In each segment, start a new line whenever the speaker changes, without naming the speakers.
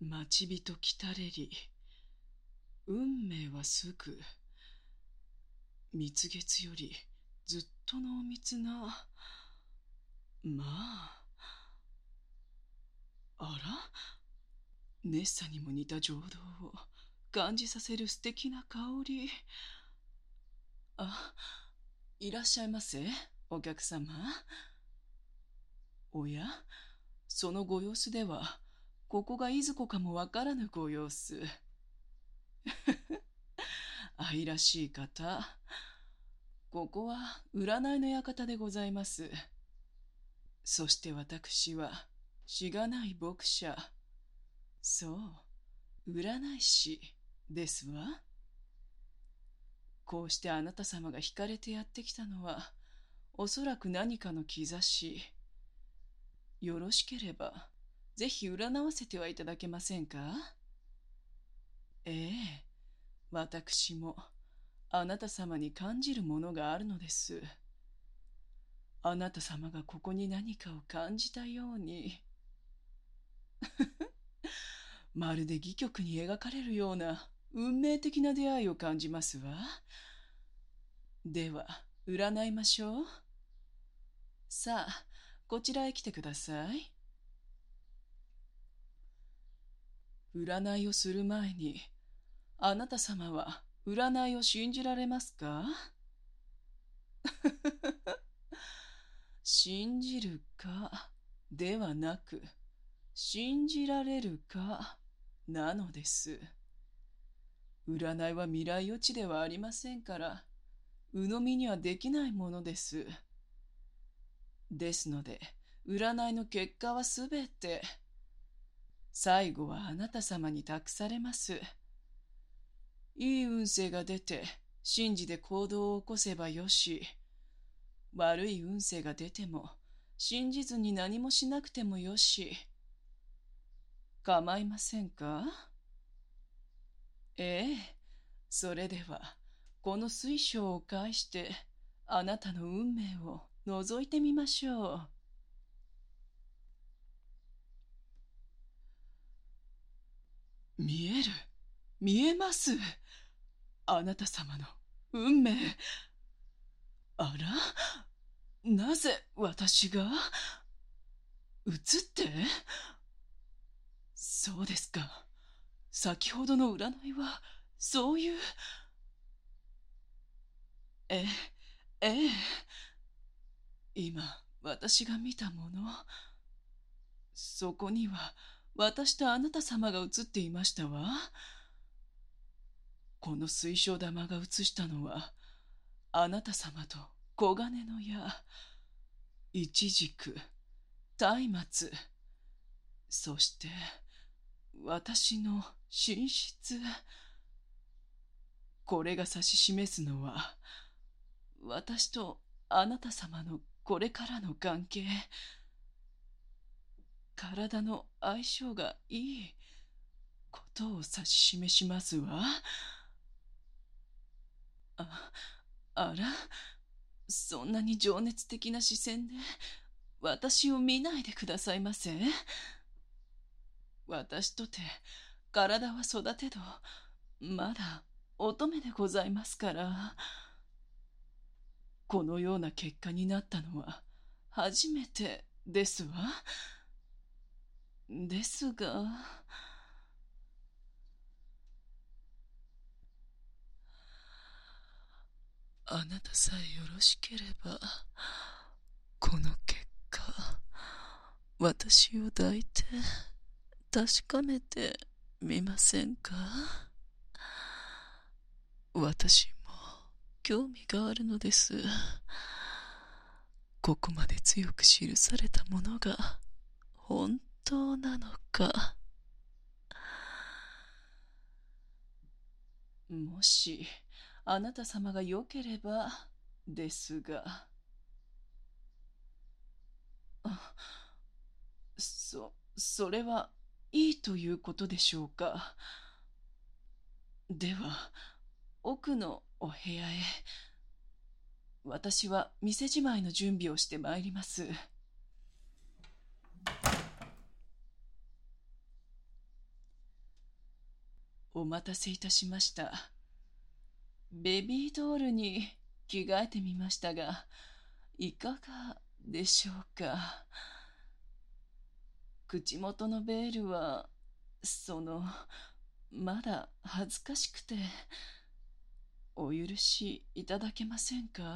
待ち人来たれり、運命はすぐ、蜜月よりずっと濃密な、まあ、あら、ネッサにも似た情動を感じさせる素敵な香り。あ、いらっしゃいませ、お客様。おや、そのご様子では、ここがいずこかもわからぬご様子。愛らしい方。ここは占いの館でございます。そして私は、しがない牧者。そう、占い師ですわ。こうしてあなた様が惹かれてやってきたのは、おそらく何かの兆し。よろしければ、ぜひ占わせてはいただけませんか？ええ、私もあなた様に感じるものがあるのです。あなた様がここに何かを感じたように、まるで戯曲に描かれるような運命的な出会いを感じますわ。では、占いましょう。さあ、こちらへ来てください。占いをする前に、あなた様は占いを信じられますか？信じるかではなく、信じられるかなのです。占いは未来予知ではありませんから、鵜呑みにはできないものです。ですので、占いの結果はすべて、最後はあなた様に託されます。いい運勢が出て、信じて行動を起こせばよし、悪い運勢が出ても、信じずに何もしなくてもよし、構いませんか？ええ、それでは、この水晶を介して、あなたの運命を覗いてみましょう。見える、見えます。あなた様の運命。あら、なぜ私が映って？そうですか。先ほどの占いは、そういう。ええ、ええ。今、私が見たもの、そこには、私とあなた様が映っていましたわ。この水晶玉が映したのは、あなた様と黄金の矢、イチジク、松明、そして、私の寝室。これが指し示すのは、私とあなた様のこれからの関係。体の相性がいいことを指し示しますわ。あ、あら、そんなに情熱的な視線で私を見ないでくださいませ。私とて体は育てど、まだ乙女でございますから。このような結果になったのは初めてですわ。ですが、あなたさえよろしければ、この結果、私を抱いて確かめてみませんか？私も興味があるのです。ここまで強く記されたものが本当なのか。もしあなた様がよければですが。あ、それはいいということでしょうか。では、奥のお部屋へ。私は店じまいの準備をしてまいります。 お待たせいたしました。ベビードールに着替えてみましたが、いかがでしょうか。口元のベールは、まだ恥ずかしくて、お許しいただけませんか。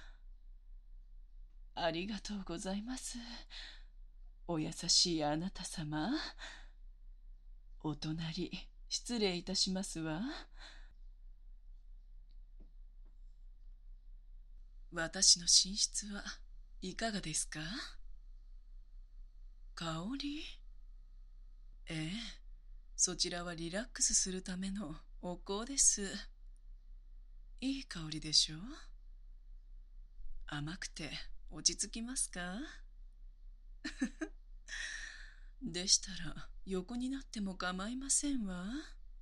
ありがとうございます。お優しいあなた様。お隣、失礼いたしますわ。私の寝室はいかがですか。香り。ええ、そちらはリラックスするためのお香です。いい香りでしょう。甘くて落ち着きますか。でしたら横になっても構いませんわ。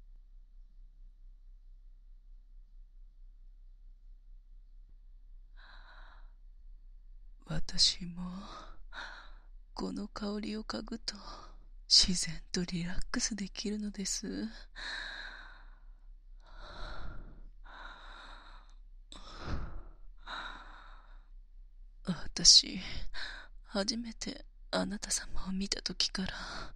私もこの香りを嗅ぐと自然とリラックスできるのです。私、初めてあなた様を見た時から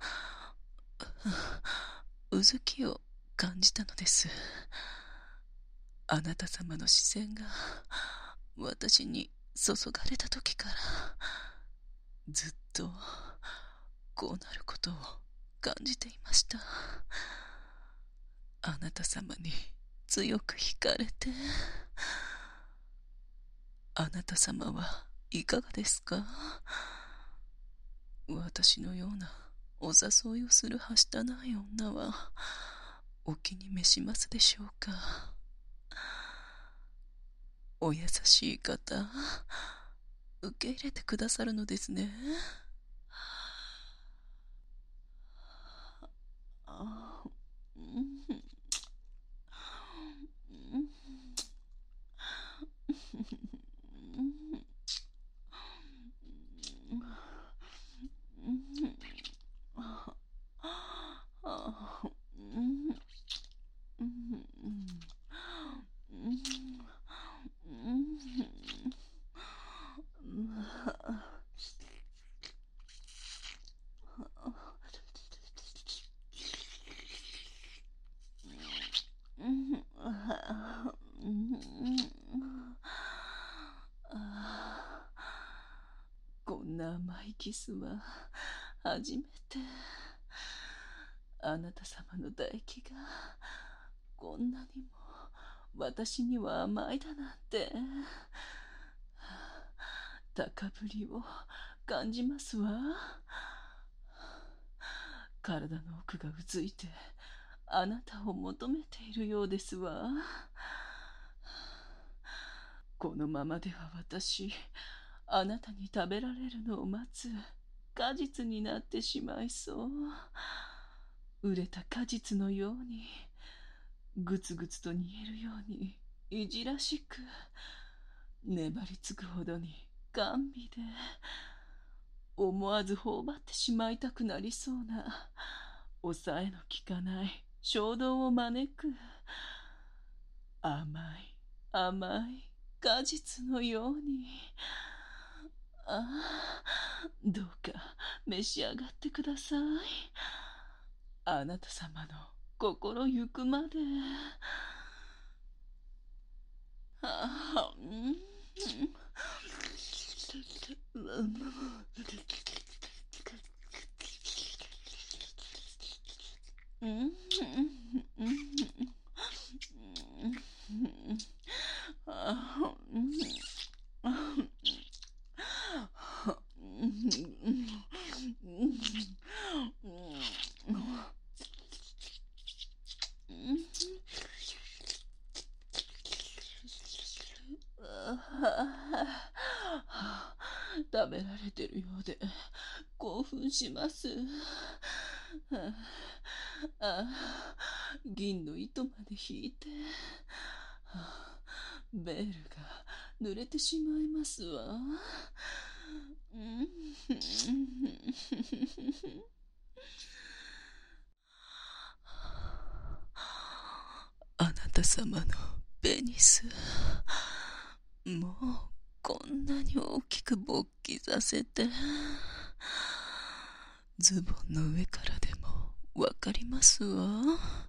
うずきを感じたのです。あなた様の視線が私に注がれた時からずっとこうなることを感じていました。あなた様に強く惹かれて。あなた様はいかがですか。私のようなお誘いをするはしたない女はお気に召しますでしょうか。お優しい方、受け入れてくださるのですね。あうんこんな甘いキスは初めて。あなた様の唾液がこんなにも私には甘いだなんて。高ぶりを感じますわ。体の奥がうずいてあなたを求めているようですわ。このままでは私、あなたに食べられるのを待つ果実になってしまいそう。熟れた果実のように、ぐつぐつと煮えるようにいじらしく、粘りつくほどに甘美で、思わず頬張ってしまいたくなりそうな、抑えの効かない衝動を招く、甘い甘い果実のように。ああ、どうか召し上がってください。あなた様の心ゆくまで。ああ、食べられてるようで興奮します。銀の糸まで引いて、ベールが濡れてしまいますわ。 た様のペニス、もうこんなに大きく勃起させて、ズボンの上からでもわかりますわ。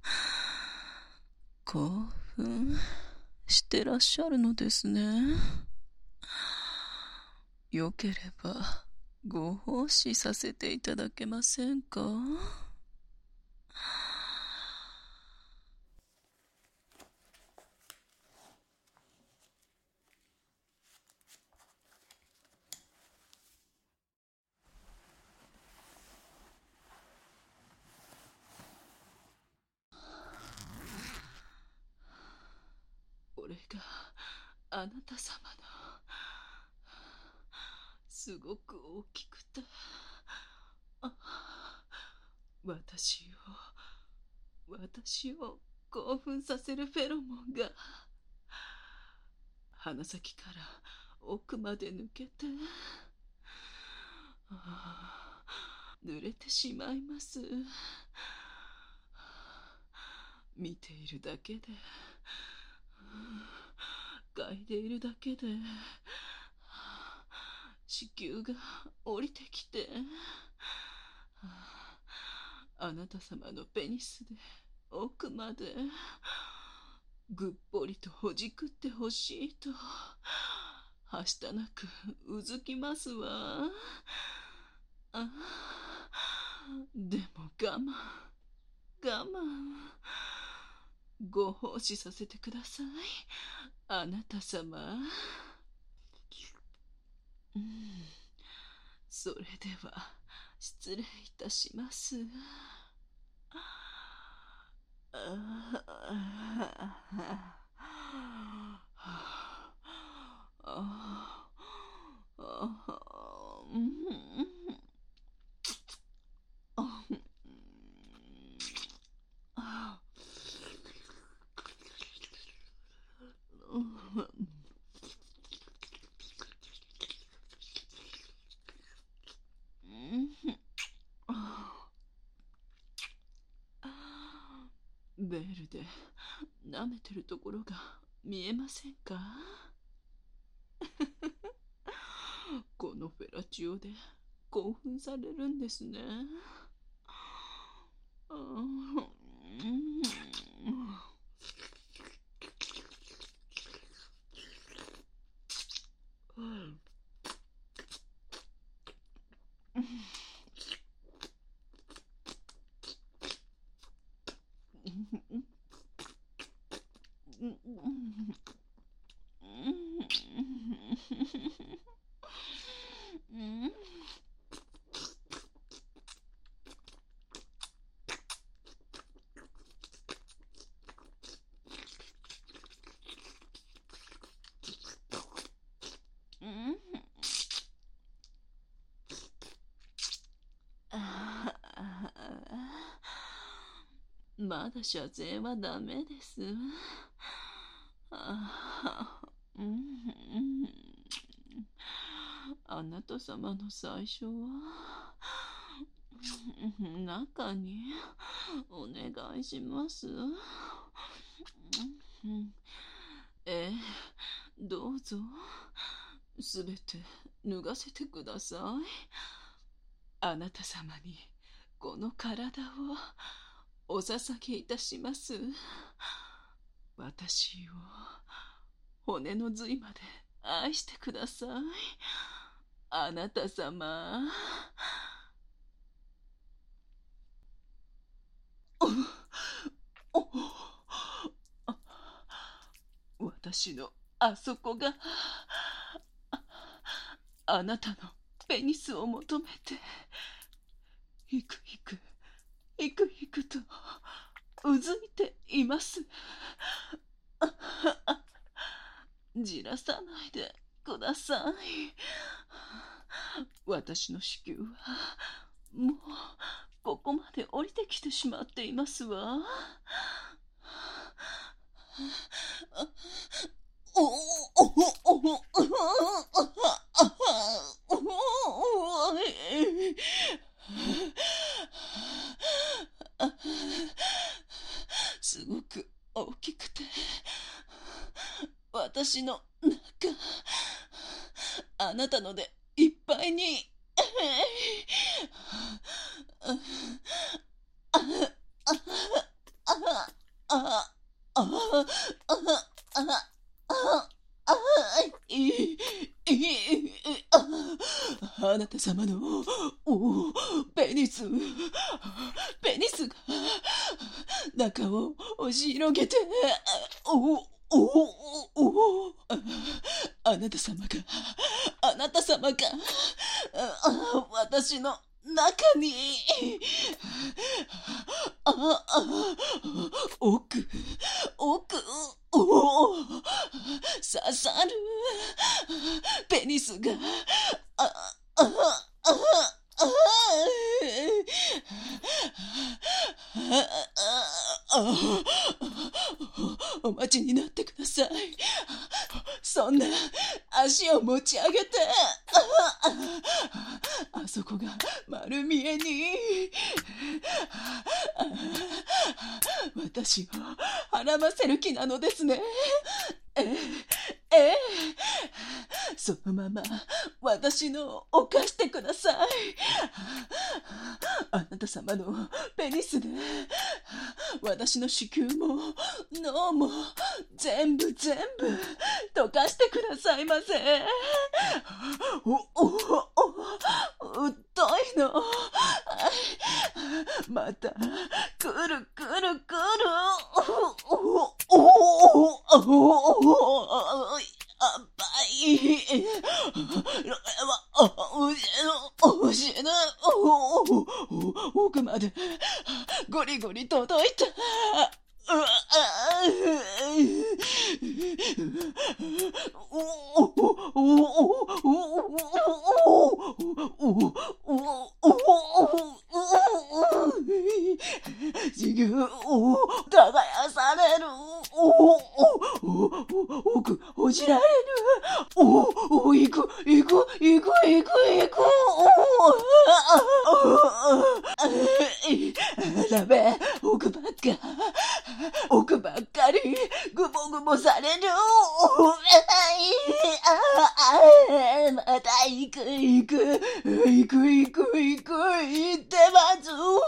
興奮してらっしゃるのですね。よければご奉仕させていただけませんか？これがあなた様のすごく大きくて、私を興奮させるフェロモンが鼻先から奥まで抜けて、濡れてしまいます。見ているだけで、嗅いでいるだけで、子宮が降りてきて、あなた様のペニスで奥までぐっぽりとほじくってほしいとはしたなくうずきますわ。でも我慢ご奉仕させてください、あなた様。それでは失礼いたします。ベールで舐めてるところが見えませんか？このフェラチオで興奮されるんですね。まだ射精はダメです。あなた様の最初は中にお願いします。どうぞすべて脱がせてください。あなた様にこの体をお捧げいたします。私を骨の髄まで愛してください、あなた様。私のあそこがあなたのペニスを求めてひくひくとうずいています。じらさないでください。私の子宮はもうここまで降りてきてしまっていますわ。すごく大きくて私の中、あなたのでいっぱいに。あなた様のペニスが中を押し広げて、あなた様が私の中に奥刺さるペニスがお待ちになってください。そんな足を持ち上げて、あそこが丸見えに私を孕ませる気なのですね。そのまま私の犯してください。あなた様のペニスで私の子宮も脳も全部溶かしてくださいませ。太いの。またくる奥までゴリゴリ届いた。授業を耕される。奥ほじられる。行く。ダメ、奥ばっかりぐぼされる。また行く行ってます。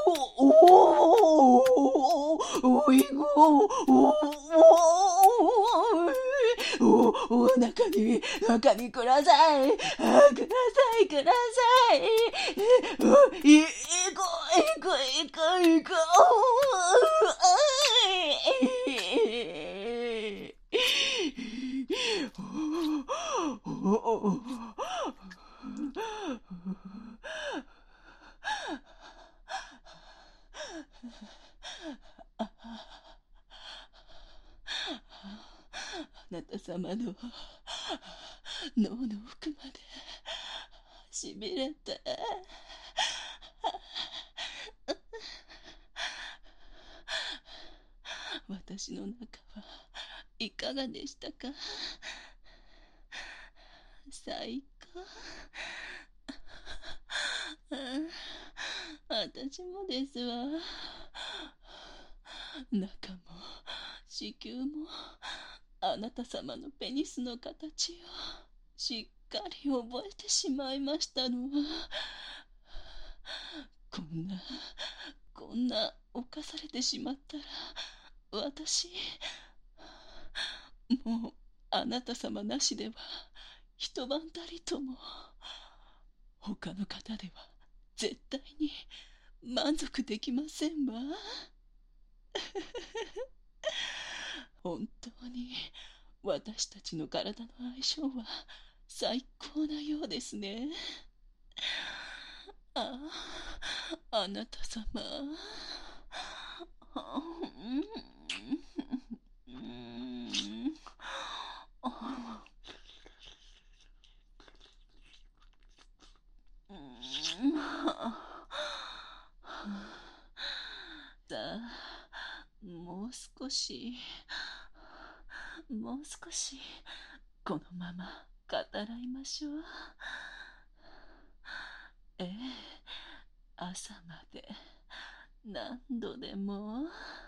中にください。行く。あなた様の脳の奥までしびれて、私の中はいかがでしたか？最高。私もですわ。中も子宮もあなた様のペニスの形をしっかり覚えてしまいましたのは。こんな犯されてしまったら、私もうあなた様なしでは一晩たりとも他の方では絶対に満足できませんわ。本当に私たちの体の相性は最高なようですね。あなた様。さあ、もう少しこのまま語らいましょう。朝まで何度でも。